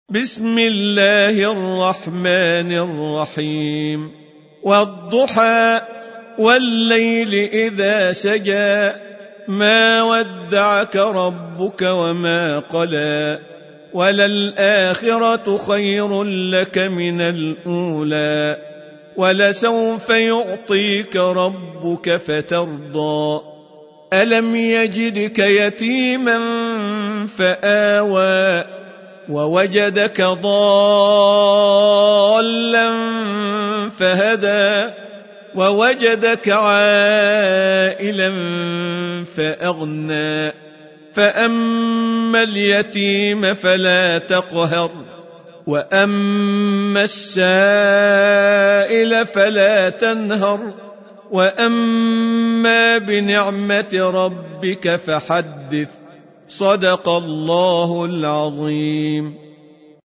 بسم الله الرحمن الرحيم. والضحى والليل إذا سجى ما ودعك ربك وما قلى وللآخرة خير لك من الأولى ولسوف يعطيك ربك فترضى ألم يجدك يتيما فآوى ووجدك ضالا فهدى ووجدك عائلا فأغنى فأما اليتيم فلا تقهر وأما السائل فلا تنهر وأما بنعمة ربك فحدث. صدق الله العظيم.